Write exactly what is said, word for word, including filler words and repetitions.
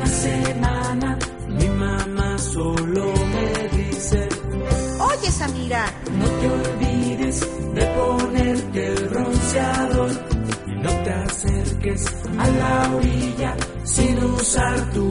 semana mi mamá solo me dice: Oye, Samira, no te olvides de ponerte el bronceador y no te acerques a la orilla sin usar tu